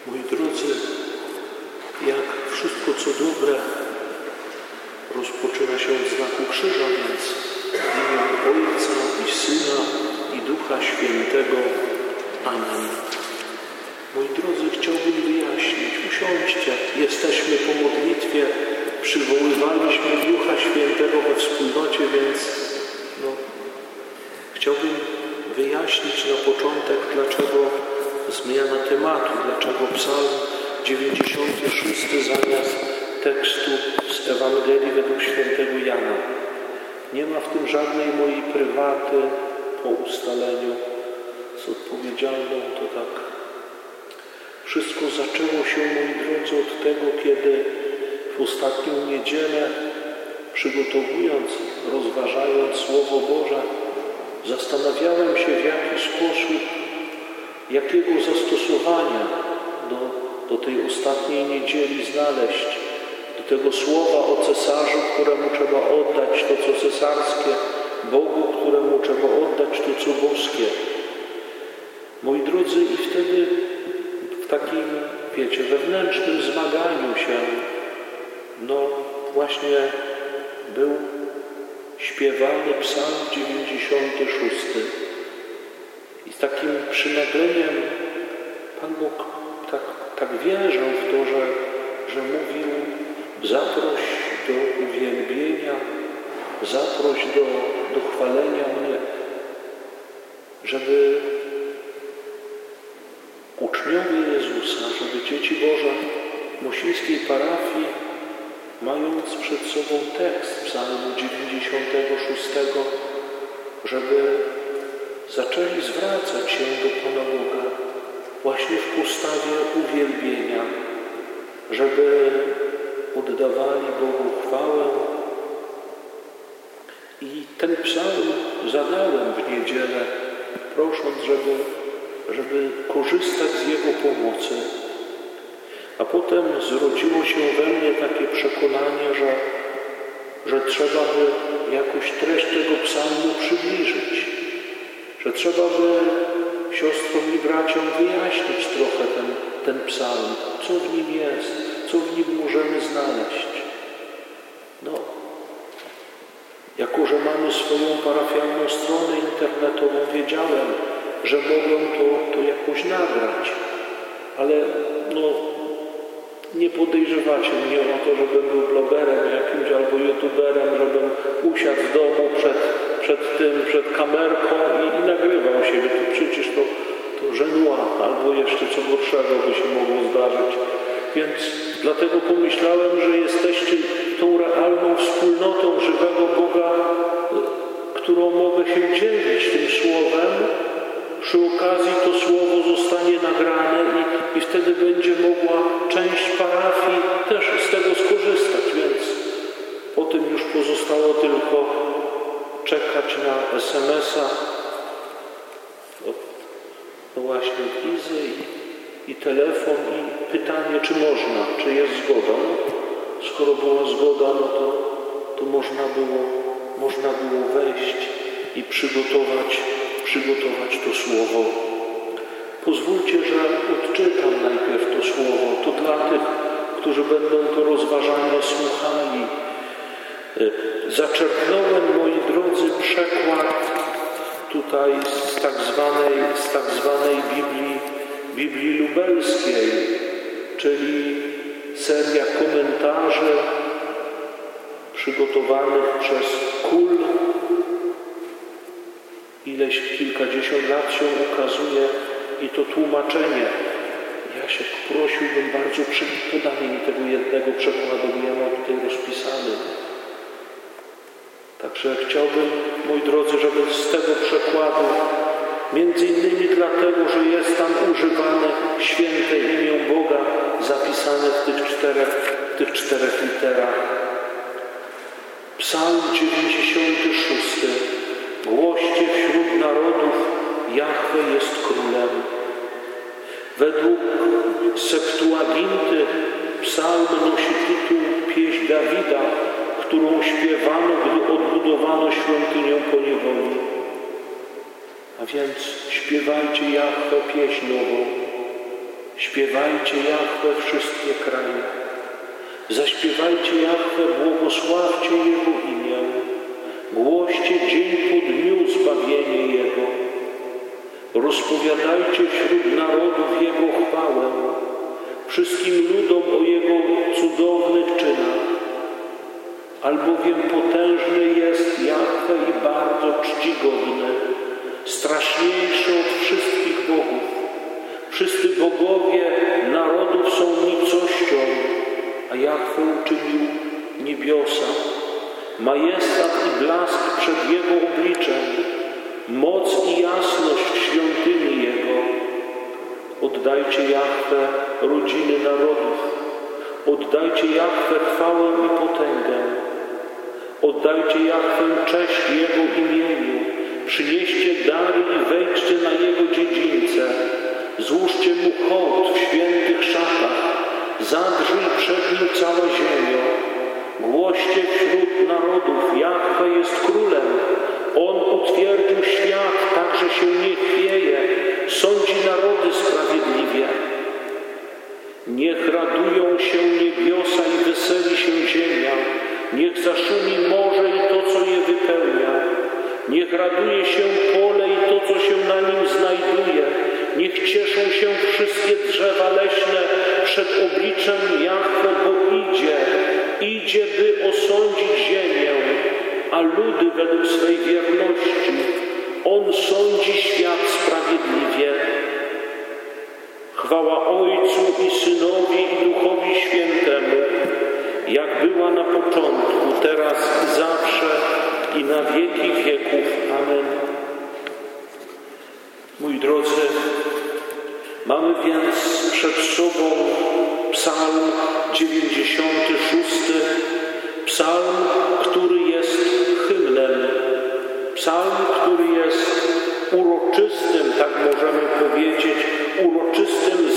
Moi drodzy, jak wszystko co dobre rozpoczyna się od znaku krzyża, więc w imię Ojca i Syna i Ducha Świętego. Amen. Moi drodzy, chciałbym wyjaśnić, usiądźcie, jesteśmy po modlitwie, przywoływaliśmy Ducha Świętego we wspólnocie, więc chciałbym wyjaśnić na początek, dlaczego zmiana tematu, dlaczego Psalm 96 zamiast tekstu z Ewangelii według świętego Jana. Nie ma w tym żadnej mojej prywaty po ustaleniu z odpowiedzialną, to tak. Wszystko zaczęło się, moi drodzy, od tego, kiedy w ostatnią niedzielę, przygotowując, rozważając Słowo Boże, zastanawiałem się, w jaki sposób, jakiego zastosowania do tej ostatniej niedzieli znaleźć, do tego słowa o cesarzu, któremu trzeba oddać to, co cesarskie, Bogu, któremu trzeba oddać to, co boskie. Moi drodzy, i wtedy w takim, wewnętrznym zmaganiu się, właśnie był śpiewany Psalm 96. I z takim przynagleniem Pan Bóg tak wierzę w to, że mówił: zaproś do uwielbienia, zaproś do chwalenia mnie, żeby uczniowie Jezusa, żeby dzieci Boże Mosińskiej parafii, mając przed sobą tekst Psalmu 96, żeby zaczęli zwracać się do Pana Boga właśnie w postawie uwielbienia, żeby oddawali Bogu chwałę. I ten psalm zadałem w niedzielę, prosząc, żeby korzystać z jego pomocy. A potem zrodziło się we mnie takie przekonanie, że trzeba by jakoś treść tego psalmu przybliżyć, że trzeba by siostrom i braciom wyjaśnić trochę ten psalm, co w nim jest, co w nim możemy znaleźć. Jako że mamy swoją parafialną stronę internetową, wiedziałem, że mogę to jakoś nagrać, ale nie podejrzewacie mnie o to, żebym był blogerem jakimś albo youtuberem, żebym usiadł w domu przed kamerką i nagrywał siebie. To przecież to żenua, albo jeszcze co gorszego by się mogło zdarzyć. Więc dlatego pomyślałem, że jesteście tą realną wspólnotą żywego Boga, którą mogę się dzielić tym słowem. Przy okazji to słowo zostanie nagrane i wtedy będzie mogła część parafii też z tego skorzystać, więc potem już pozostało tylko czekać na SMS-a właśnie od Izy i telefon i pytanie, czy można, czy jest zgoda. Skoro była zgoda, to można było wejść i przygotować to słowo. Pozwólcie, że odczytam najpierw to słowo. To dla tych, którzy będą to rozważanie słuchali. Zaczerpnąłem, moi drodzy, przekład tutaj z tak zwanej Biblii Lubelskiej, czyli seria komentarzy przygotowanych przez KUL. Kilkadziesiąt lat się ukazuje i to tłumaczenie. Jasiek, prosiłbym bardzo, podanie mi tego jednego przekładu, bo ja mam tutaj rozpisany. Także chciałbym, moi drodzy, żeby z tego przekładu, między innymi dlatego, że jest tam używane święte imię Boga zapisane w tych czterech literach. Psalm 96. Głoście wśród narodów, Jahwe jest królem. Według Septuaginty psalm nosi tytuł Pieśń Dawida, którą śpiewano, gdy odbudowano świątynię po niewoli. A więc śpiewajcie Jahwe pieśń nową. Śpiewajcie Jahwe wszystkie kraje. Zaśpiewajcie Jahwe, błogosławcie Jego imię. Głoście dzień po dniu zbawienie Jego. Rozpowiadajcie wśród narodów Jego chwałę, wszystkim ludom o Jego cudownych czynach. Albowiem potężny jest Jahwe i bardzo czcigodny, straszniejszy od wszystkich bogów. Wszyscy bogowie narodów są nicością, a Jahwe uczynił niebiosa. Majestat i blask przed Jego obliczem, moc i jasność świątyni Jego. Oddajcie Jahwe rodziny narodów, oddajcie Jahwe chwałę i potęgę. Oddajcie Jahwe cześć Jego imieniu, przynieście dary i wejdźcie na Jego dziedzińce. Złóżcie Mu hołd w świętych szatach, zadrżyj przed Nim cała ziemia. Głoście wśród narodów, Jahwe jest królem. On utwierdził świat, tak że się nie chwieje, sądzi narody sprawiedliwie. Niech radują się niebiosa i weseli się ziemia. Niech zaszumi morze i to, co je wypełnia. Niech raduje się pole i to, co się na nim znajduje. Niech cieszą się wszystkie drzewa leśne przed obliczem Jahwe, bo idzie, by osądzić ziemię, a ludy według swej wierności. On sądzi świat sprawiedliwie. Chwała Ojcu i Synowi i Duchowi Świętemu, jak była na początku, teraz i zawsze, i na wieki wieków. Amen. Moi drodzy, mamy więc przed sobą Psalm 96, psalm, który jest hymnem, psalm, który jest uroczystym, tak możemy powiedzieć, uroczystym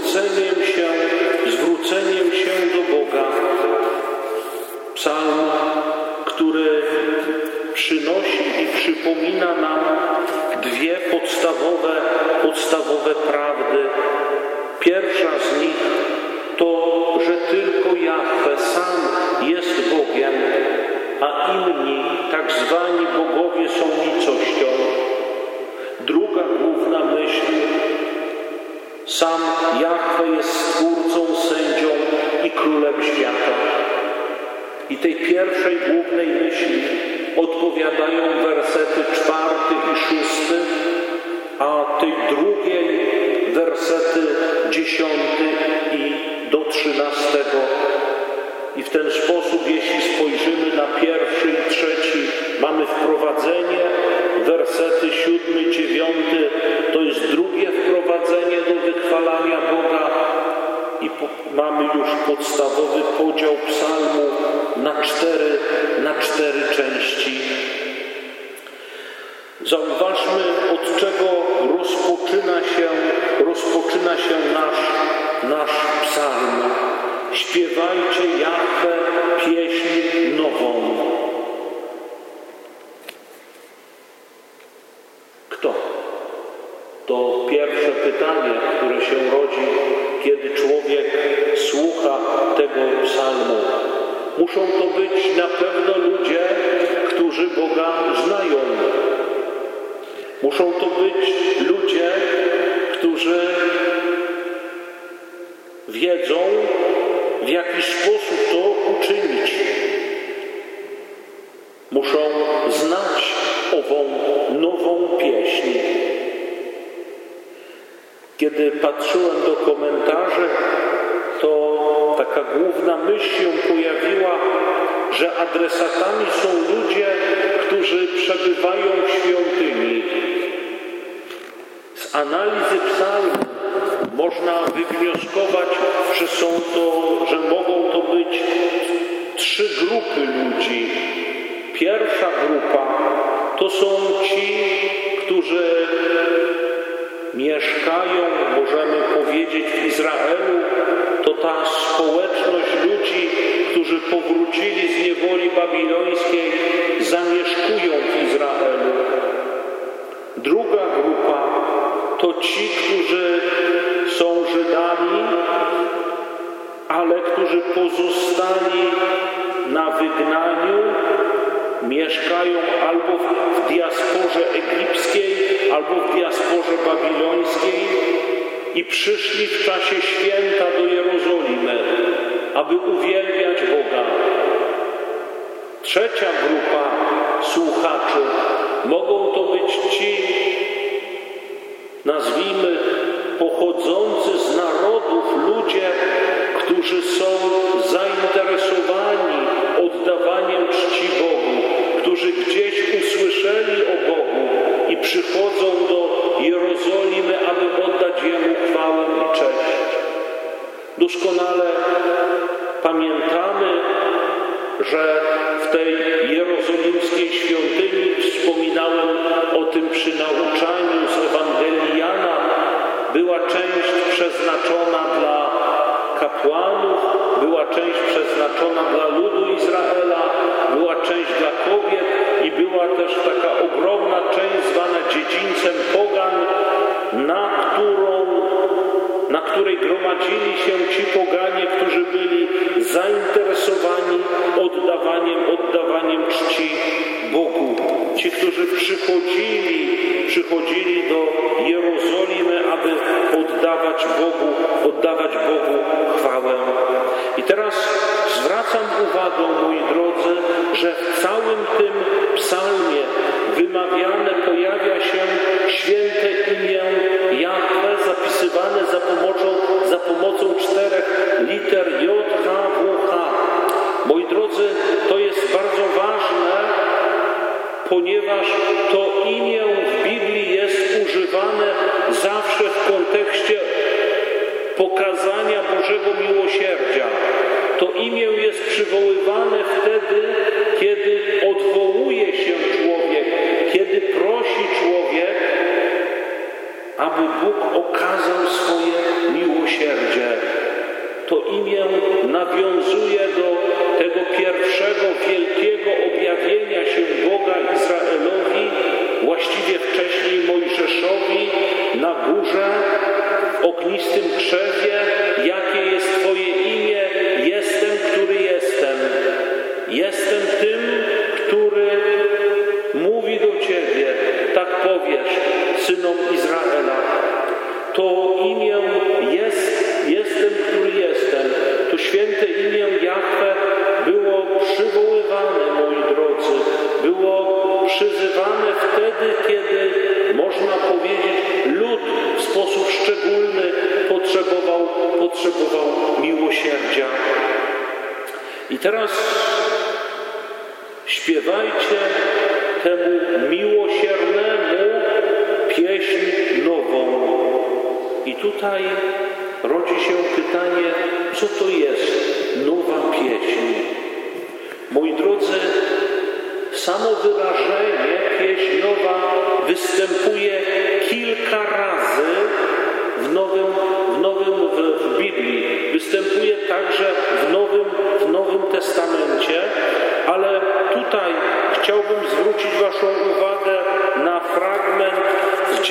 zwróceniem się do Boga. Psalm, który przynosi i przypomina nam dwie podstawowe prawdy. Pierwsza z nich to, że tylko Jahwe sam jest Bogiem, a inni, tak zwani bogowie, są nicością. Druga główna myśl: sam Jahwe jest Stwórcą, sędzią i królem świata. I tej pierwszej głównej myśli odpowiadają wersety 4 i 6, a tej drugiej wersety 10 i do 13. I w ten sposób, jeśli spojrzymy na pierwszy i trzeci, mamy wprowadzenie, wersety 7, 9, to jest drugie wprowadzenie do wychwalania Boga i mamy już podstawowy podział psalmu na cztery części. Zauważmy, od czego rozpoczyna się nasz psalm. Śpiewajcie Jahwe pieśń nową. Kto? To pierwsze pytanie, które się rodzi, kiedy człowiek słucha tego psalmu. Muszą to być na pewno ludzie, którzy Boga znają. Muszą to być ludzie, którzy wiedzą, w jaki sposób to uczynić. Muszą znać ową nową pieśń. Kiedy patrzyłem do komentarzy, to taka główna myśl się pojawiła, że adresatami są ludzie, którzy przebywają w świątyni. Z analizy psalmu można wywnioskować, że mogą to być 3 grupy ludzi. Pierwsza grupa to są ci, którzy mieszkają, możemy powiedzieć, w Izraelu. To ta społeczność ludzi, którzy powrócili z niewoli babilońskiej, zamieszkują w Izraelu. Druga grupa to ci, którzy są Żydami, którzy pozostali na wygnaniu, mieszkają albo w diasporze egipskiej, albo w diasporze babilońskiej i przyszli w czasie święta do Jerozolimy, aby uwielbiać Boga. Trzecia grupa słuchaczy mogą to być ci, nazwijmy, pochodzący z narodów ludzie, którzy są zainteresowani oddawaniem czci Bogu, którzy gdzieś usłyszeli o Bogu i przychodzą do Jerozolimy, aby oddać Jemu chwałę i cześć. Doskonale pamiętamy, że w tej jerozolimskiej świątyni, wspominałem o tym przy nauczaniu z Ewangelii Jana, była część przeznaczona dla kapłanów, była część przeznaczona dla ludu Izraela, była część dla kobiet i była też taka ogromna część zwana dziedzińcem pogan, na której gromadzili się ci poganie, którzy byli zainteresowani oddawaniem czci Bogu. Ci, którzy przychodzili do Jerozolimy, aby oddawać Bogu chwałę. I teraz zwracam uwagę, moi drodzy, że w całym tym psalmie wymawiane pojawia się święte imię Jahwe, zapisywane za pomocą 4 liter J, H, W, H. Moi drodzy, to jest bardzo ważne, ponieważ to imię w Biblii jest używane zawsze w kontekście pokazania Bożego miłosierdzia. To imię jest przywoływane wtedy, kiedy odwołuje się człowiek, kiedy prosi człowiek, aby Bóg okazał swoje miłosierdzie. To imię nawiązuje do tego pierwszego wielkiego objawienia się Boga Izraelowi, właściwie wcześniej Mojżeszowi na górze, w ognistym krzewie. Jakie jest Twoje imię? Jestem, który jestem. Jestem tym, który mówi do Ciebie, tak powiesz synom Izraela. To imię jestem, który jestem. To święte imię Jahwe było przywoływane, moi drodzy. Było przyzywane wtedy, kiedy, można powiedzieć, lud w sposób szczególny potrzebował miłosierdzia. I teraz śpiewajcie temu miłosiernemu pieśń nową. I tutaj rodzi się pytanie, co to jest nowa pieśń? Moi drodzy, samo wyrażenie pieśń nowa występuje kilka razy w Biblii. Występuje także w Nowym Testamencie, ale tutaj chciałbym zwrócić Waszą uwagę na fragment z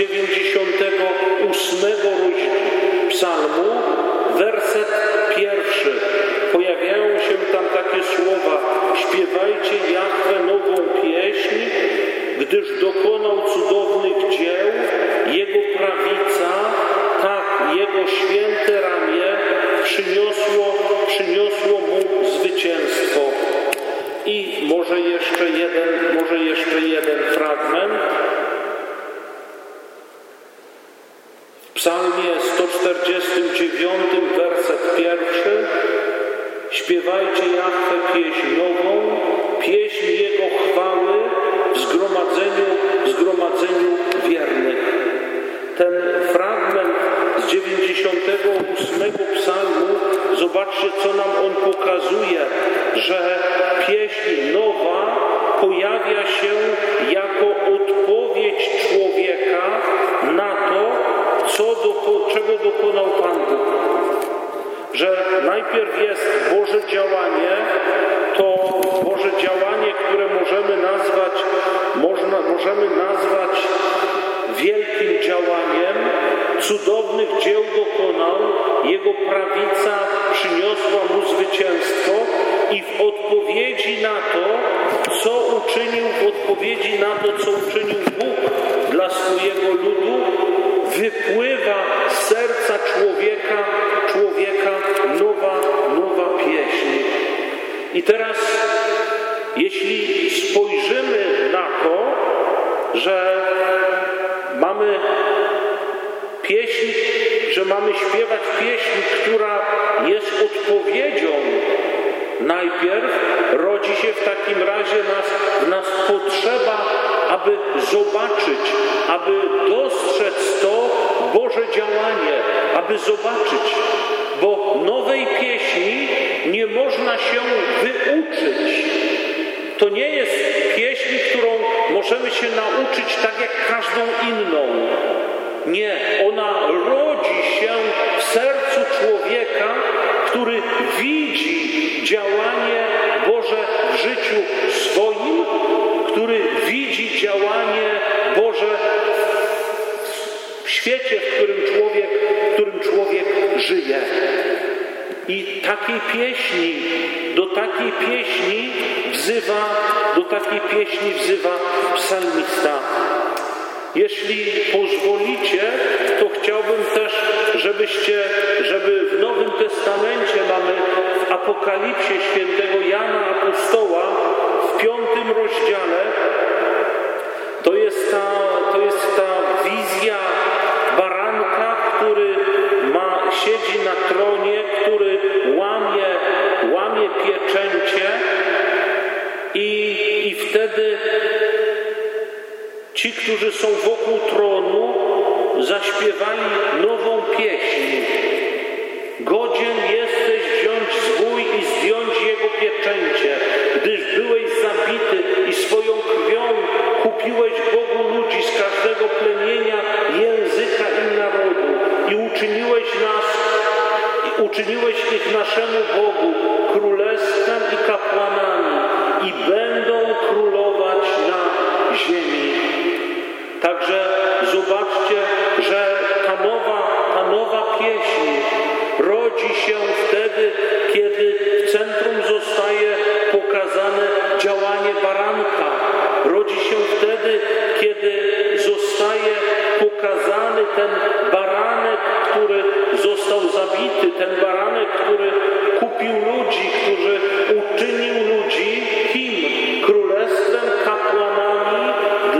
98 psalmu, werset 1. Pojawiają się tam takie słowa: śpiewajcie Jahwe nową pieśń, gdyż dokonał cudownych dzieł, Jego prawica, tak, Jego święte ramię przyniosło Mu zwycięstwo. I może jeszcze jeden fragment. W psalmie 149, werset 1. Śpiewajcie Jahwe pieśń nową, pieśń Jego chwały w zgromadzeniu wiernych. Ten fragment z 98 psalmu, zobaczcie, co nam on pokazuje, że pieśń nowa pojawia się jako odpowiedź człowieka na to, czego dokonał Pan Bóg. Że najpierw jest Boże działanie, to Boże działanie, które możemy nazwać wielkim działaniem, cudownych dzieł dokonał, Jego prawica przyniosła Mu zwycięstwo. zwycięstwo i w odpowiedzi na to, co uczynił, co uczynił Bóg dla swojego ludu, wypływa z serca człowieka nowa pieśń. I teraz, jeśli spojrzymy na to, że mamy śpiewać pieśń, która jest odpowiedzią, najpierw rodzi się w takim razie w nas potrzeba, aby zobaczyć, aby dostrzec to Boże działanie, aby zobaczyć, bo nowej pieśni nie można się wyuczyć. To nie jest pieśń, którą możemy się nauczyć tak jak każdą inną. Nie, ona rodzi się w sercu człowieka, który widzi działanie Boże w życiu swoim, który widzi działanie Boże w świecie, w którym człowiek żyje. I do takiej pieśni wzywa psalmista. Jeśli pozwolicie, to chciałbym też, żeby w Nowym Testamencie mamy w Apokalipsie świętego Jana Apostoła w 5 rozdziale, to jest ta wizja baranka, który siedzi na tronie, który łamie pieczęcie i wtedy ci, którzy są wokół tronu, zaśpiewali nową pieśń. Godzien jesteś wziąć zwój i zdjąć jego pieczęcie, gdyż byłeś zabity i swoją krwią kupiłeś Bogu ludzi z każdego plemienia, języka i narodu i uczyniłeś ich naszemu Bogu królestwem i kapłanami i będą królować na ziemi. Także zobaczcie, że ta nowa pieśń rodzi się wtedy, kiedy w centrum zostaje pokazane działanie baranka. Rodzi się wtedy, kiedy zostaje pokazany ten baranek, który został zabity, ten baranek, który kupił ludzi, który uczynił ludzi kim? Królestwem, kapłanami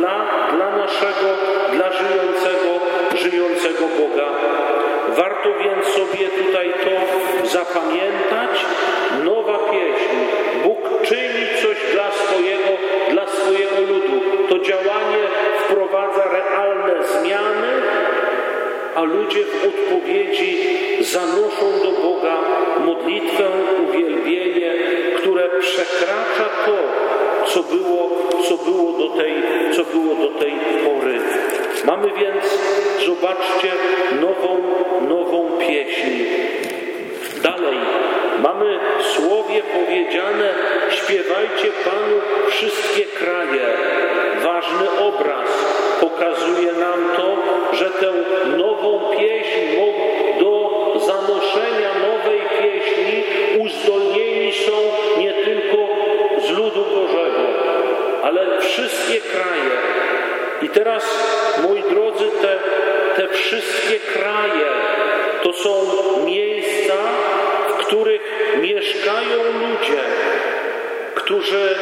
dla żyjącego Boga. Warto więc sobie tutaj to zapamiętać. Nowa pieśń. Bóg czyni coś dla swojego ludu. To działanie wprowadza realne zmiany, a ludzie w odpowiedzi zanoszą do Boga modlitwę, uwielbienie, które przekracza to, co było do tej pory. Mamy więc, zobaczcie, nową pieśń. Dalej, mamy w słowie powiedziane: śpiewajcie Panu wszystkie kraje. Ważny obraz pokazuje nam to, że tę nową pieśń do zanoszenia nowej pieśni uzdolnieni są nie tylko z ludu Bożego, ale wszystkie kraje. I teraz, moi drodzy, te wszystkie kraje to są miejsca, w których mieszkają ludzie, którzy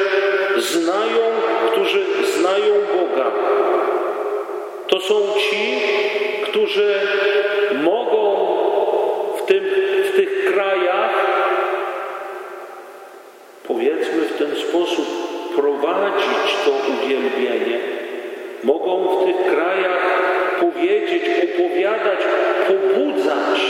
znają Boga. To są ci, którzy mogą w tych krajach, powiedzmy w ten sposób, prowadzić to uwielbienie. Mogą w tych krajach powiedzieć, opowiadać, pobudzać,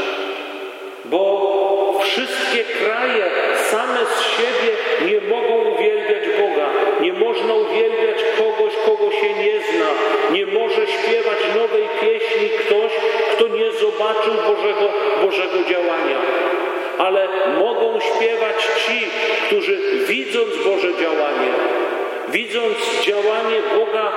bo wszystkie kraje same z siebie nie mogą uwielbiać Boga. Nie można uwielbiać kogoś, kogo się nie zna. Nie może śpiewać nowej pieśni ktoś, kto nie zobaczył Bożego działania. Ale mogą śpiewać ci, którzy widząc Boże działanie, widząc działanie Boga,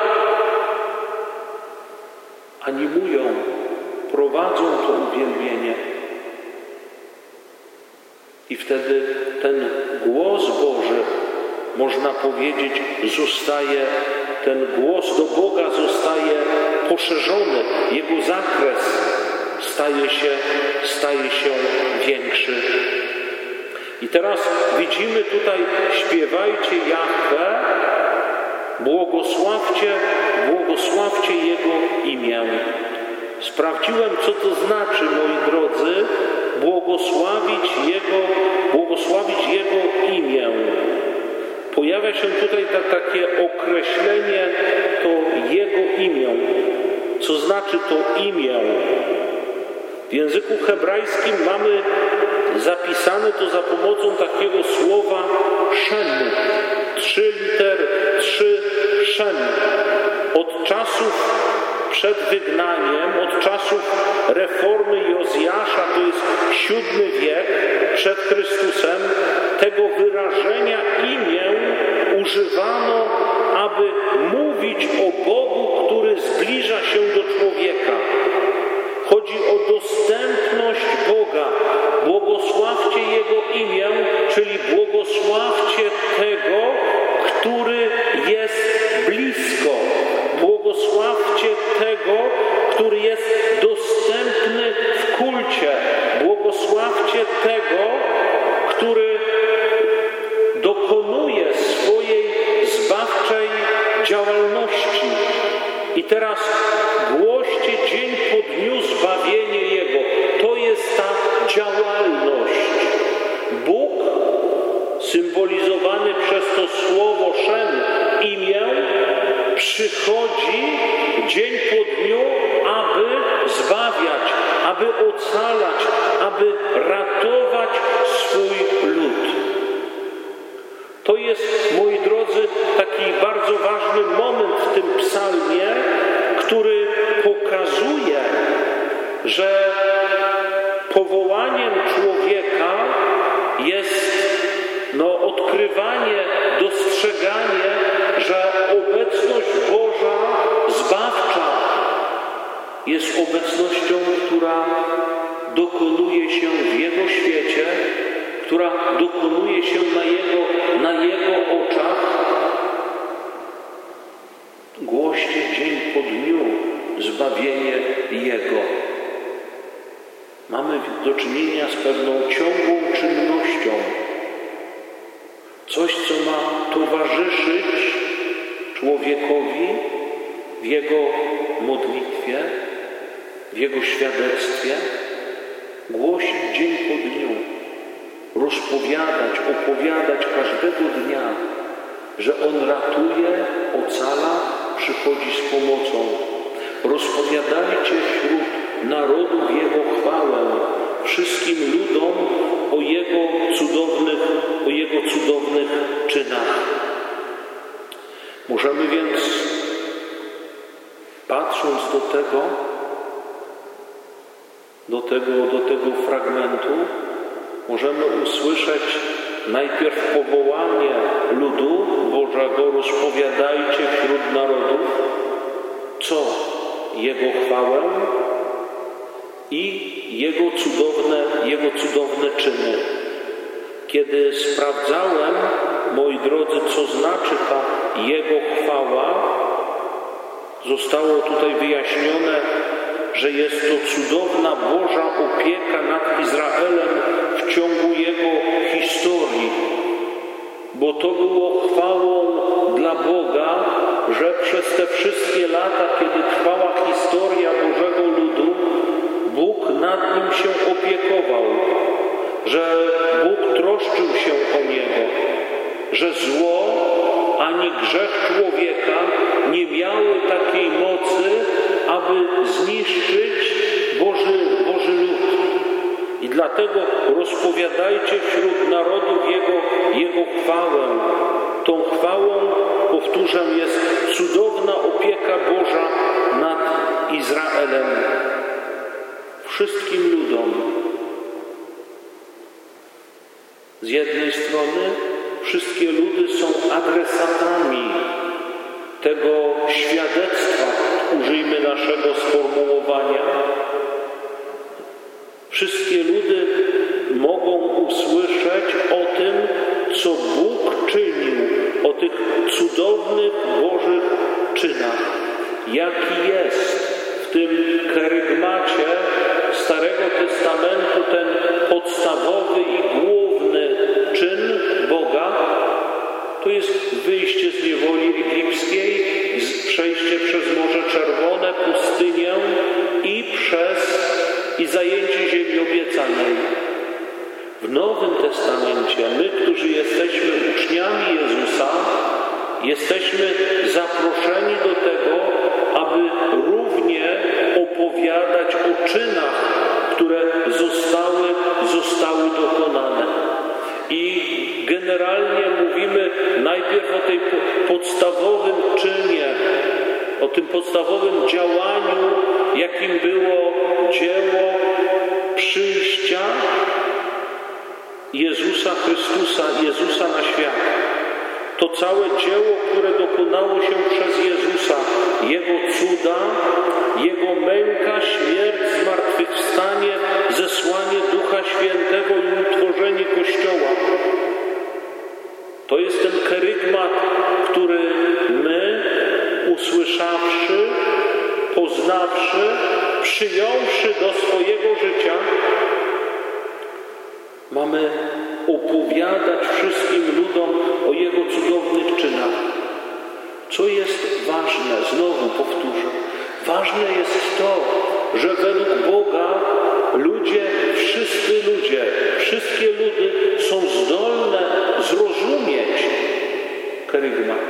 animują, prowadzą to uwielbienie. I wtedy ten głos Boży, można powiedzieć, ten głos do Boga zostaje poszerzony. Jego zakres staje się większy. I teraz widzimy tutaj: śpiewajcie Jahwe, błogosławcie Jego imię. Sprawdziłem, co to znaczy, moi drodzy, błogosławić Jego imię. Pojawia się tutaj takie określenie, to Jego imię. Co znaczy to imię? W języku hebrajskim mamy zapisane to za pomocą takiego słowa shem. 3 litery, 3 shem. Od czasów przed wygnaniem, od czasów reformy Jozjasza, to jest VII wiek przed Chrystusem, tego wyrażenia imię używano, aby mówić o Bogu, który zbliża się do człowieka. Chodzi o dostępność Boga. Błogosławcie Jego imię, czyli błogosławcie tego, który jest blisko. Błogosławcie tego, który jest dostępny w kulcie. Błogosławcie tego, który dokonuje swojej zbawczej działalności. I teraz głoście dzień po dniu zbawienie Jego. To jest ta działalność. Bóg, symbolizowany przez to słowo shem, imię, przychodzi dzień po dniu, aby zbawiać, aby ocalać, aby ratować swój lud. To jest, moi drodzy, taki bardzo ważny moment w tym psalmie, który pokazuje, że powołaniem człowieka jest odkrywanie, dostrzeganie, że obecność Boża zbawcza jest obecnością, która dokonuje się w Jego świecie, która dokonuje się na Jego oczach. Głoście dzień po dniu zbawienie Jego. Mamy do czynienia z pewną ciągłą czynnością. Coś, co ma towarzyszyć człowiekowi w jego modlitwie, w jego świadectwie. Głosić dzień po dniu. Rozpowiadać, opowiadać każdego dnia, że On ratuje, ocala, przychodzi z pomocą. Rozpowiadajcie wśród narodów Jego chwałę, wszystkim ludom o Jego cudownych czynach. Możemy więc, patrząc do tego fragmentu, możemy usłyszeć najpierw powołanie ludu Bożego: rozpowiadajcie wśród narodów, co? Jego chwałę i Jego cudowne czyny. Kiedy sprawdzałem, moi drodzy, co znaczy ta Jego chwała, zostało tutaj wyjaśnione, że jest to cudowna Boża opieka nad Izraelem w ciągu jego historii. Bo to było chwałą dla Boga, że przez te wszystkie lata, kiedy trwała historia Bożego ludu, Bóg nad nim się opiekował, że Bóg troszczył się o niego, że zło ani grzech człowieka nie miały takiej mocy, aby zniszczyć Boży lud. I dlatego rozpowiadajcie wśród narodów Jego chwałę. Tą chwałą, powtórzę, jest cudowna opieka Boża nad Izraelem. Wszystkim ludom. Z jednej strony wszystkie ludy są adresatami tego świadectwa, użyjmy naszego sformułowania. Wszystkie ludy mogą usłyszeć o tym, co Bóg czynił, o tych cudownych Bożych czynach. Jaki jest w tym kerygmacie Starego Testamentu ten podstawowy i główny czyn Boga? To jest wyjście z niewoli egipskiej, przejście przez Morze Czerwone, pustynię i zajęcie ziemi obiecanej. W Nowym Testamencie my, którzy jesteśmy uczniami Jezusa, jesteśmy zaproszeni do tego, aby równie opowiadać o czynach, które zostały dokonane. I generalnie mówimy najpierw o tej podstawowym czynie, o tym podstawowym działaniu, jakim było dzieło przyjścia Jezusa Chrystusa, Jezusa na świat. To całe dzieło, które dokonało się przez Jezusa, Jego cuda, Jego męka, śmierć, zmartwychwstanie, zesłanie Ducha Świętego i utworzenie Kościoła. To jest ten kerygmat, który my, usłyszawszy, poznawszy, przyjąwszy do swojego życia, mamy opowiadać wszystkim ludom o Jego cudownych czynach. Co jest ważne, znowu powtórzę, ważne jest to, że według Boga wszyscy ludzie, wszystkie ludy są zdolne zrozumieć kerygmat.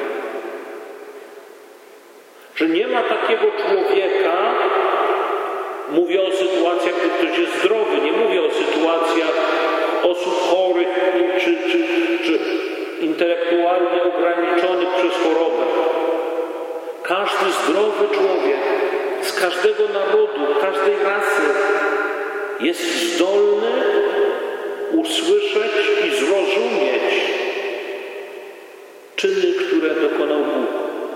Że nie ma takiego człowieka, mówię o sytuacjach, gdy ktoś jest zdrowy, nie mówię o sytuacjach osób chorych czy intelektualnie ograniczonych przez chorobę. Każdy zdrowy człowiek z każdego narodu, każdej rasy jest zdolny usłyszeć i zrozumieć czyny, które dokonał Bóg.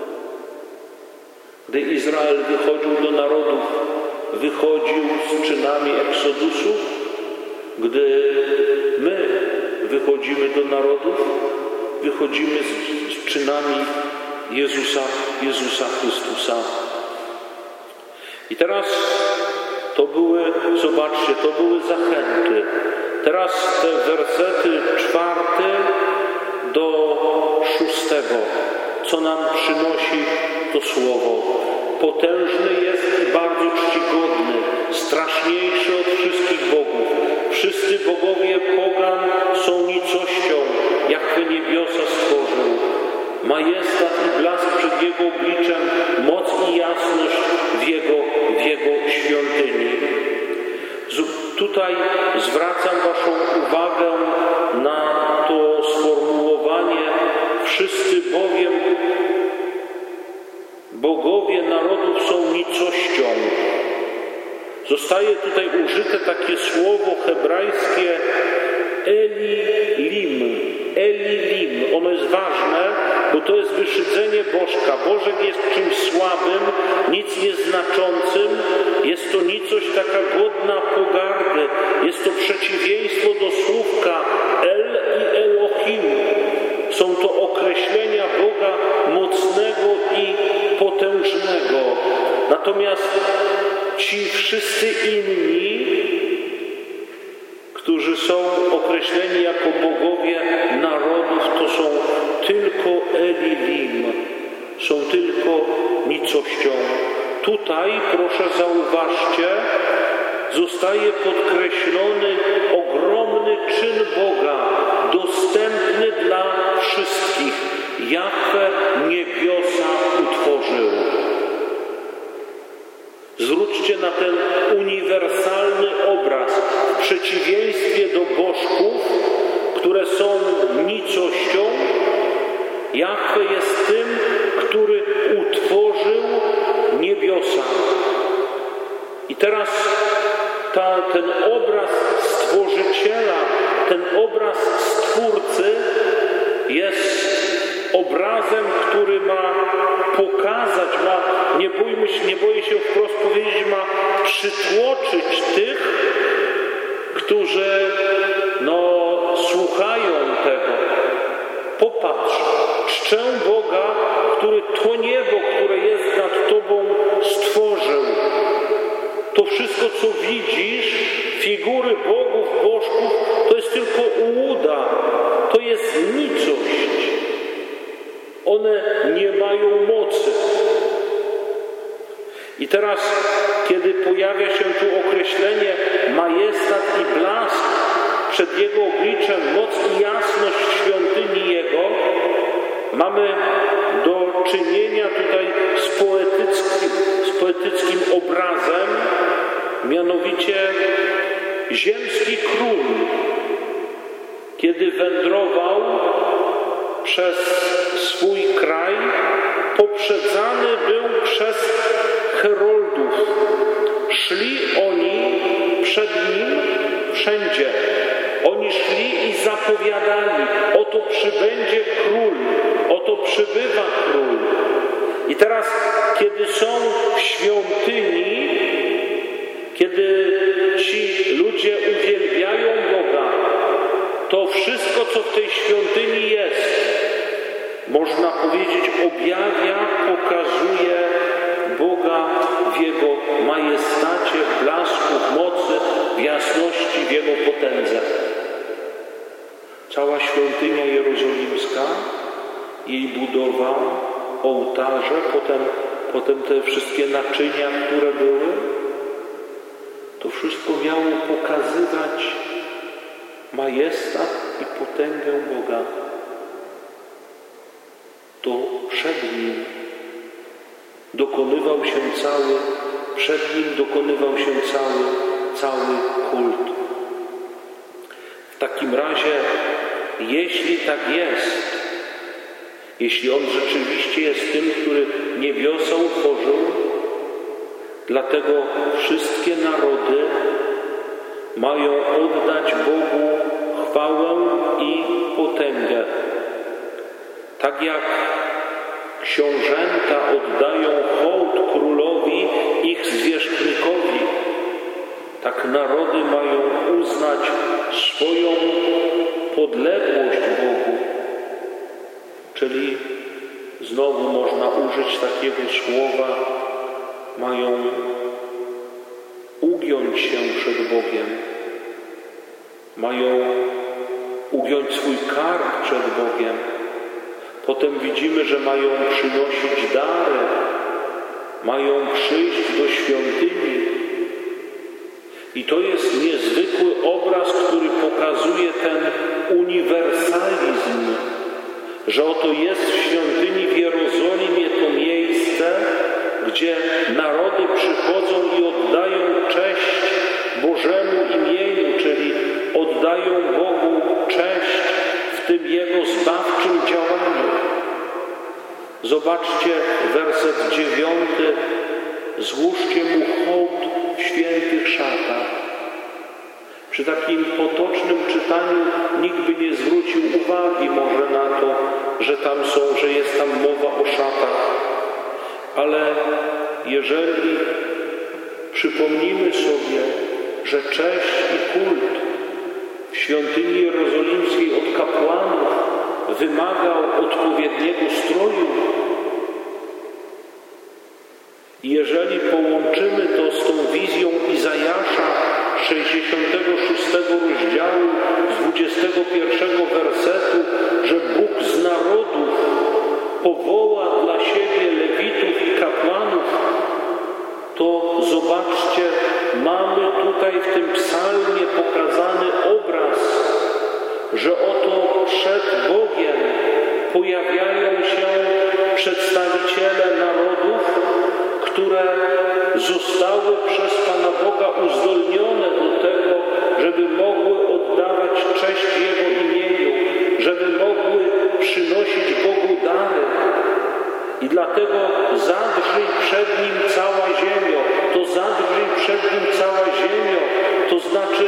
Gdy Izrael wychodził do narodów, wychodził z czynami Eksodusu, gdy my wychodzimy do narodów, wychodzimy z czynami Jezusa Chrystusa. I teraz zobaczcie, to były zachęty. Teraz te wersety 4 do 6, co nam przynosi to słowo. Potężny jest i bardzo czcigodny, straszniejszy od wszystkich bogów. Wszyscy bogowie pogan są nicością, Jahwe niebiosa stworzył. Majestat i blask przed Jego obliczem, moc i jasność w Jego świątyni. Tutaj zwracam Waszą uwagę na to sformułowanie wszyscy bowiem bogowie narodów są nicością. Zostaje tutaj użyte takie słowo hebrajskie Elilim. Elilim. Ono jest ważne, bo to jest wyszydzenie bożka. Bożek jest czymś słabym, nic nieznaczącym. Jest to nicość taka godna pogardy. Jest to przeciwieństwo do słówka El i Elohim. Są to określenia Boga mocnego i potężnego. Natomiast ci wszyscy inni, którzy są określeni jako bogowie narodów, to są tylko Elilim, są tylko nicością. Tutaj, proszę zauważcie, zostaje podkreślony ogromny czyn Boga, dostępny dla wszystkich. Jahwe niebiosa utworzył. Zwróćcie na ten uniwersalny obraz. W przeciwieństwie do bożków, które są nicością, Jahwe jest tym, który utworzył niebiosa. I teraz ten obraz Stworzyciela, ten obraz Stwórcy jest obrazem, który ma pokazać, nie boję się wprost powiedzieć, ma przytłoczyć tych, którzy popatrz, czczę Boga, który to niebo, które jest nad Tobą, stworzył. To wszystko, co widzisz, figury bogów, bożków, to jest tylko ułuda, to jest nicość. One nie mają mocy. I teraz, kiedy pojawia się tu określenie majestat i blask przed Jego obliczem, moc i jasność świątyni Jego, mamy do czynienia tutaj z poetyckim obrazem, mianowicie ziemski król, kiedy wędrował przez swój kraj, poprzedzany był przez heroldów. Szli oni przed nim wszędzie. Oni szli i zapowiadali: oto przybędzie król, oto przybywa król. I teraz, kiedy są w świątyni, kiedy ci ludzie uwielbiają Boga, to wszystko, co w tej świątyni jest, można powiedzieć, objawia, pokazuje Boga w Jego majestacie, w blasku, w mocy, w jasności, w Jego potędze. Cała świątynia jerozolimska, jej budowa, ołtarze, potem te wszystkie naczynia, które były, to wszystko miało pokazywać majestat i potęgę Boga. To przed Nim dokonywał się cały kult. W takim razie, jeśli tak jest, jeśli On rzeczywiście jest tym, który niebiosa utworzył, dlatego wszystkie narody mają oddać Bogu chwałę i potęgę. Tak jak książęta oddają hołd królowi, ich zwierzchnikowi, tak narody mają uznać swoją podległość Bogu. Czyli znowu można użyć takiego słowa, mają ugiąć się przed Bogiem, mają ugiąć swój kark przed Bogiem. Potem widzimy, że mają przynosić dary, mają przyjść do świątyni. I to jest niezwykły obraz, który pokazuje ten uniwersalizm, że oto jest w świątyni w Jerozolimie to miejsce, gdzie narody przychodzą i oddają cześć Bożemu imieniu, czyli oddają Bogu cześć w tym Jego zbawczym działaniu. Zobaczcie werset 9. Złóżcie Mu hołd w świętych szatach. Przy takim potocznym czytaniu nikt by nie zwrócił uwagi może na to, że jest tam mowa o szatach. Ale jeżeli przypomnimy sobie, że cześć i kult w świątyni jerozolimskiej od kapłanów wymagał odpowiedniego stroju, i jeżeli połączymy to z tą wizją Izajasza 66 rozdziału z 21 wersetu, że Bóg z narodów powoła dla siebie lewitów i kapłanów, to zobaczcie, mamy tutaj w tym psalmie pokazany obraz, że oto przed Bogiem pojawiają się przedstawiciele narodów, które zostały przez Pana Boga uzdolnione do tego, żeby mogły oddawać cześć Jego imieniu, żeby mogły przynosić Bogu dary. I dlatego zadrżyj przed Nim cała ziemio. To zadrżyj przed Nim cała ziemio, to znaczy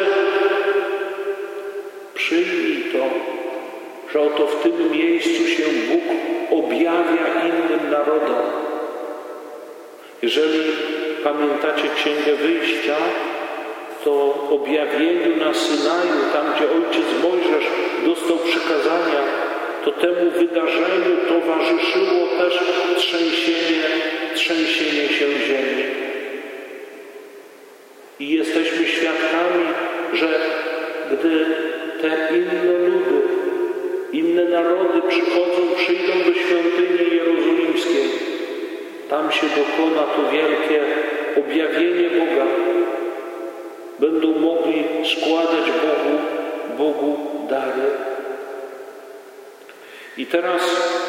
przyjmij to, że oto w tym miejscu się Bóg objawia innym narodom. Jeżeli pamiętacie Księgę Wyjścia, to objawieniu na Synaju, tam gdzie ojciec Mojżesz dostał przykazania, to temu wydarzeniu towarzyszyło też trzęsienie się ziemi. I jesteśmy świadkami, że gdy te inne ludy, inne narody przyjdą do świątyni jerozolimskiej, tam się dokona to wielkie objawienie Boga. Będą mogli składać Bogu dary. I teraz,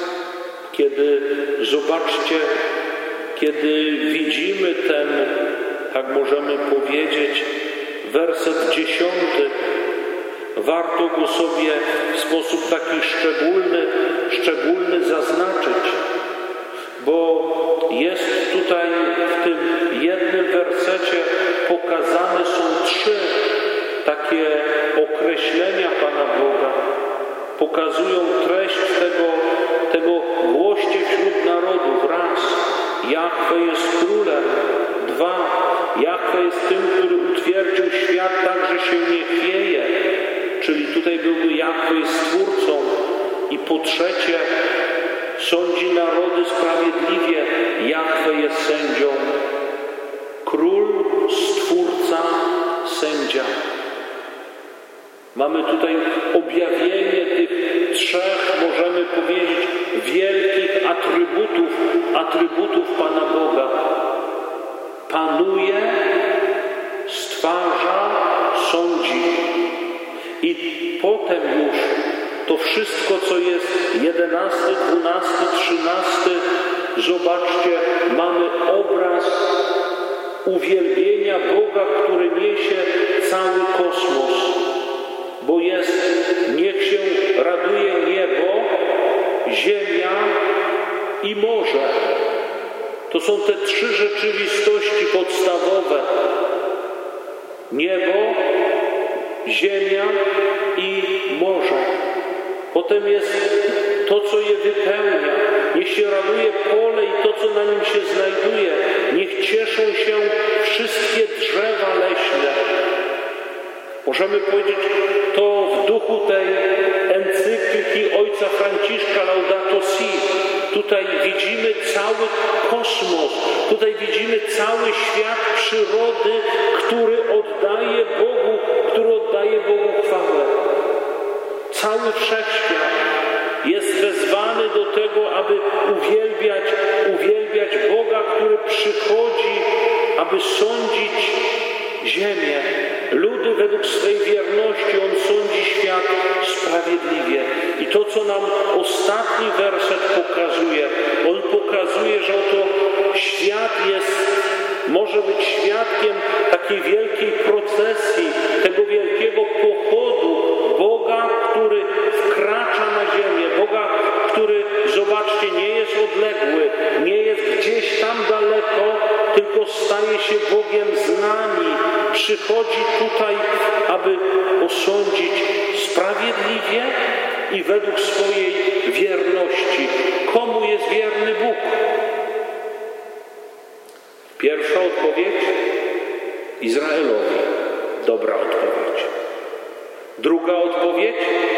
kiedy widzimy ten, tak możemy powiedzieć, werset 10, warto go sobie w sposób taki szczególny zaznaczyć, bo jest tutaj w tym jednym wersecie pokazane są 3 takie określenia Pana Boga. Pokazują treść tego głoście wśród narodów. Raz, Jahwe jest królem. 2, Jahwe jest tym, który utwierdził świat tak, że się nie chwieje. Czyli tutaj byłby Jahwe jest Stwórcą. I po 3, sądzi narody sprawiedliwie. Jahwe jest sędzią. Król, Stwórca, sędzia. Mamy tutaj objawienie tych 3, możemy powiedzieć, wielkich atrybutów Pana Boga. Panuje, stwarza, sądzi. I potem już to wszystko, co jest 11, 12, 13, zobaczcie, mamy obraz uwielbienia Boga, który niesie cały kosmos. Bo niech się raduje niebo, ziemia i morze. To są te 3 rzeczywistości podstawowe. Niebo, ziemia i morze. Potem jest to, co je wypełnia. Niech się raduje pole i to, co na nim się znajduje. Niech cieszą się wszystkie drzewa leśne. Możemy powiedzieć to w duchu tej encykliki ojca Franciszka Laudato Si. Tutaj widzimy cały kosmos, tutaj widzimy cały świat przyrody, który oddaje Bogu chwałę. Cały wszechświat jest wezwany do tego, aby uwielbiać Boga, który przychodzi, aby sądzić ziemię. Ludy według swej wierności On sądzi świat sprawiedliwie. I to, co nam ostatni werset pokazuje, on pokazuje, że oto świat może być świadkiem takiej wielkiej procesji, tego wielkiego pochodu Boga, który wkracza na ziemię, Boga, który, zobaczcie, nie jest odległy, nie jest gdzieś tam daleko, tylko staje się Bogiem z nami. Przychodzi tutaj, aby osądzić sprawiedliwie i według swojej wierności. Komu jest wierny Bóg? Pierwsza odpowiedź: Izraelowi. Dobra odpowiedź. Druga odpowiedź: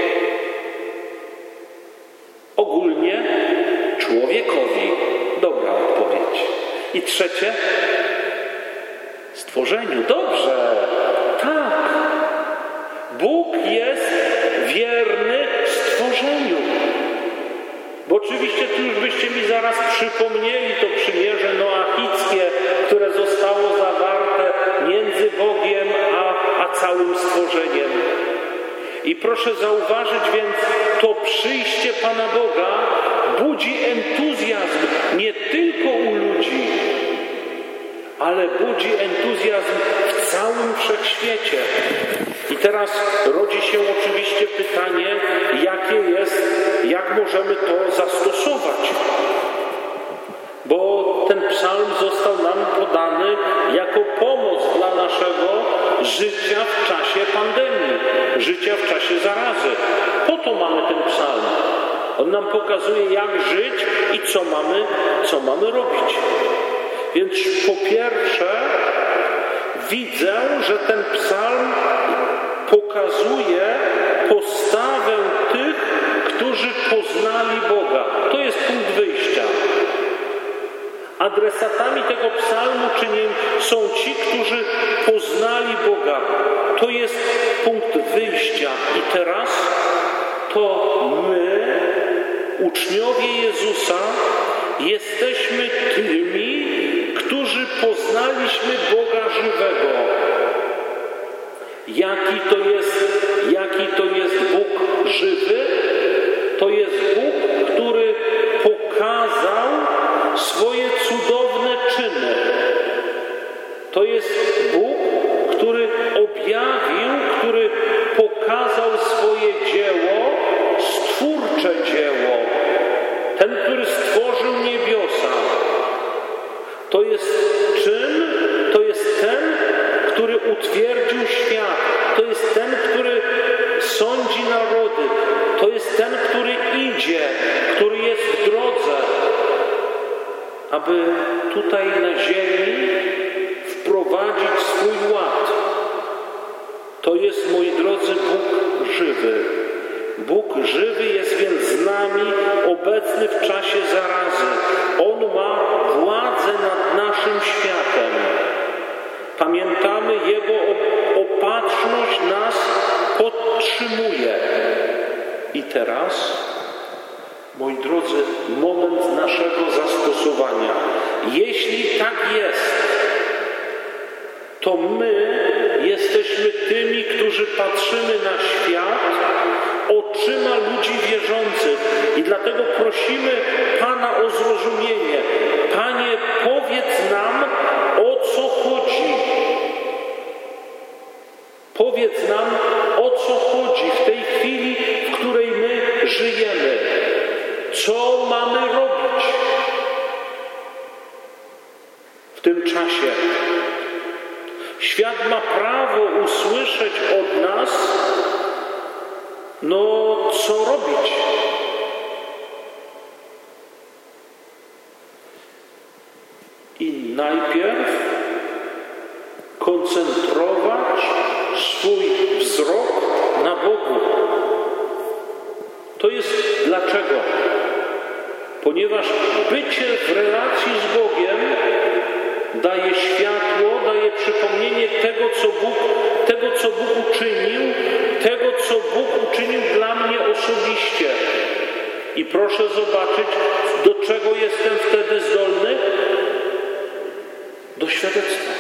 ogólnie człowiekowi. Dobra odpowiedź. I trzecie: stworzeniu. Dobrze. Tak. Bóg jest wierny stworzeniu. Bo oczywiście tu już byście mi zaraz przypomnieli to przymierze noachickie, które zostało zawarte między Bogiem a całym stworzeniem. I proszę zauważyć więc, to przyjście Pana Boga budzi entuzjazm nie tylko u ludzi, ale budzi entuzjazm w całym wszechświecie. I teraz rodzi się oczywiście pytanie, jak możemy to zastosować? Bo ten psalm został nam podany jako pomoc dla naszego życia w czasie pandemii, życia w czasie zarazy. Po to mamy ten psalm. On nam pokazuje, jak żyć i co mamy robić. Więc po pierwsze widzę, że ten psalm pokazuje postawę tych, którzy poznali Boga. To jest punkt wyjścia. Adresatami tego psalmu są ci, którzy poznali Boga. To jest punkt wyjścia. I teraz to my, uczniowie Jezusa, jesteśmy tymi, którzy poznaliśmy Boga żywego. Jaki to jest Bóg żywy? To jest Bóg, który pokazał swoje cudowne czyny. To jest Bóg, który objawił, który pokazał swoje dzieło, stwórcze dzieło. Ten, który stworzył niebiosa. To jest czyn, to jest ten, który utwierdził świat. To jest ten, który sądzi narody. To jest ten, który idzie, który jest w drodze, aby tutaj na ziemi wprowadzić swój ład. To jest, moi drodzy, Bóg żywy. Bóg żywy jest więc z nami, obecny w czasie zarazy. On ma władzę nad naszym światem. Pamiętamy, Jego opatrzność nas podtrzymuje. I teraz, moi drodzy, moment naszego zastosowania. Jeśli tak jest, to my jesteśmy tymi, którzy patrzymy na świat oczyma ludzi wierzących. I dlatego prosimy Pana o zrozumienie. Panie, powiedz nam, o co chodzi. Powiedz nam, o co chodzi w tej chwili, w której my żyjemy. Co mamy robić w tym czasie? Świat ma prawo usłyszeć od nas, co robić? I najpierw koncentrować swój wzrok na Bogu. To jest dlaczego? Ponieważ bycie w relacji z Bogiem daje światło, daje przypomnienie tego, co Bóg uczynił, tego, co Bóg uczynił dla mnie osobiście. I proszę zobaczyć, do czego jestem wtedy zdolny? Do świadectwa.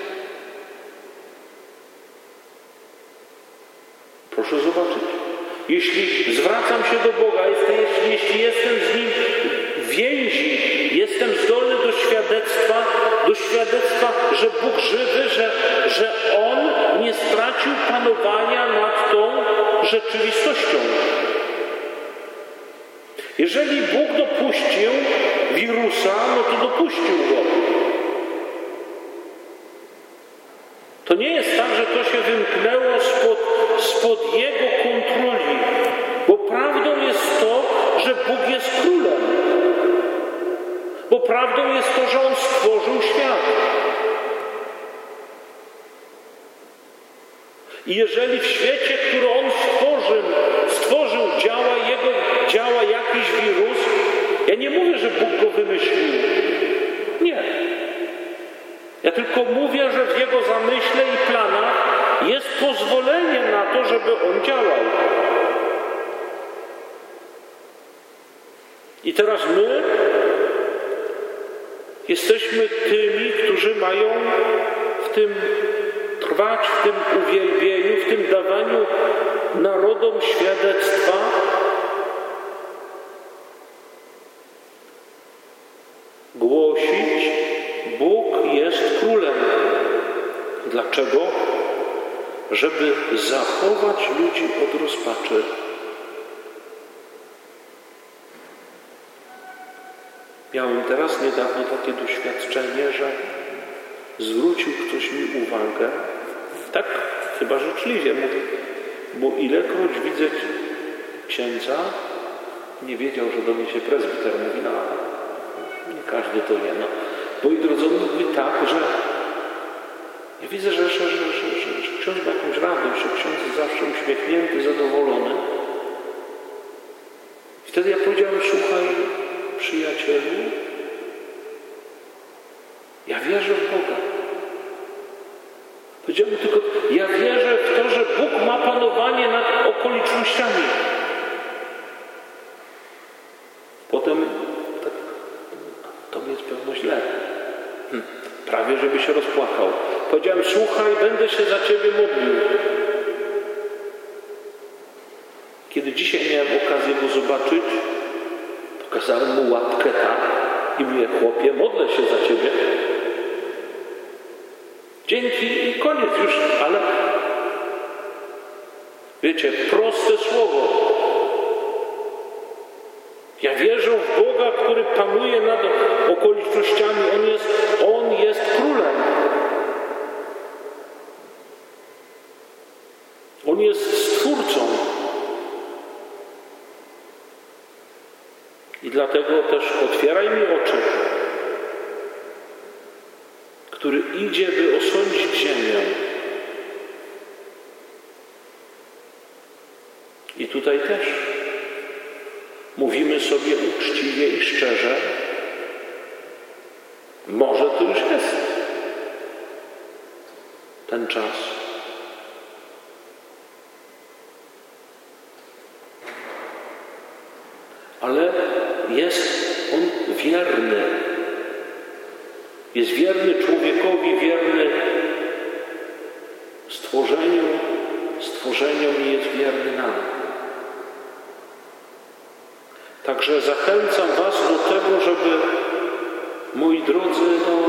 Proszę zobaczyć. Jeśli zwracam się do Boga, jeśli jestem z Nim w więzi, jestem zdolny do świadectwa, że Bóg żywy, że On nie stracił panowania nad tą rzeczywistością. Jeżeli Bóg dopuścił wirusa, to dopuścił go. To nie jest tak, że to się wymknęło spod Jego kontroli. Bo prawdą jest to, że Bóg jest królem. Bo prawdą jest to, że On stworzył świat. I jeżeli w świecie, który On stworzył działa jakiś wirus, ja nie mówię, że Bóg go wymyślił. Nie. Ja tylko mówię, że w Jego zamyśle i planach jest pozwolenie na to, żeby On działał. I teraz my jesteśmy tymi, którzy mają w tym trwać, w tym uwielbieniu, w tym dawaniu narodom świadectwa, głosić, Bóg jest królem. Dlaczego? Żeby zachować ludzi od rozpaczy. Miałem teraz niedawno takie doświadczenie, że zwrócił ktoś mi uwagę, tak chyba życzliwie mówię, bo ilekroć widzę księdza, nie wiedział, że do mnie się prezbiter mówi, nie każdy to wie. Moi drodzy, on mówi tak, że ja widzę, że ksiądz ma jakąś radość, że ksiądz jest zawsze uśmiechnięty, zadowolony. wtedy ja powiedziałem: słuchaj, przyjacielu, ja wierzę w Boga. Powiedziałem tylko: ja wierzę w to, że Bóg ma panowanie nad okolicznościami. Potem tak, tobie jest pewno źle. Prawie żeby się rozpłakał. Powiedziałem: słuchaj, będę się za ciebie modlił. Kiedy dzisiaj miałem okazję go zobaczyć, pokazałem mu łapkę tak i mówię: chłopie, modlę się za ciebie. Dzięki i koniec już, ale wiecie, proste słowo. Ja wierzę w Boga, który panuje nad okolicznościami. On jest królem. On jest stwórcą. I dlatego też otwieraj mi oczy, który idzie, by osądzić ziemię. I tutaj też mówimy sobie uczciwie i szczerze: może to już jest ten czas. Ale jest on wierny. Jest wierny człowiekowi, wierny stworzeniom i jest wierny nam. Także zachęcam was do tego, żeby, moi drodzy,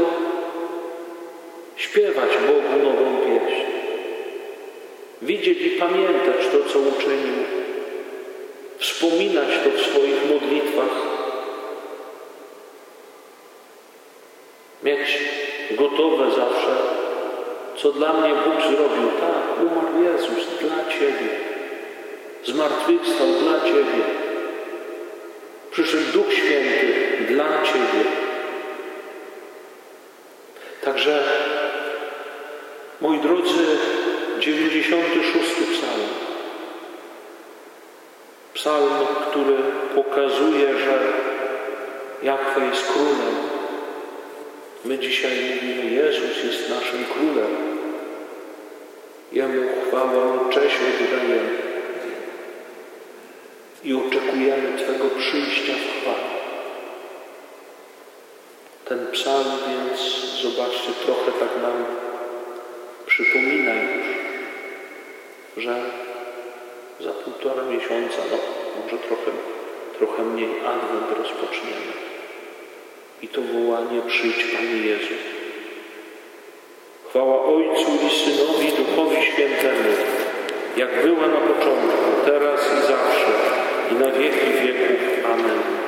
śpiewać Bogu nową pieśń. Widzieć i pamiętać to, co uczynił. Wspominać to w swoich modlitwach. Mieć gotowe zawsze, co dla mnie Bóg zrobił. Tak, umarł Jezus dla ciebie. Zmartwychwstał dla ciebie. Przyszedł Duch Święty dla ciebie. Także, moi drodzy, 96. psalm. Psalm, który pokazuje, że Jahwe jest królem. My dzisiaj mówimy: Jezus jest naszym królem. Jemu chwałę, cześć oddajemy. I oczekujemy Twego przyjścia w chwale. Ten psalm więc, zobaczcie, trochę tak nam przypomina już, że za 1,5 miesiąca, może trochę mniej, Adwent rozpoczniemy. I to wołanie: przyjdź, Panie Jezu. Chwała Ojcu i Synowi, Duchowi Świętemu, jak była na początku, teraz i zawsze, i na wieki wieków. Amen.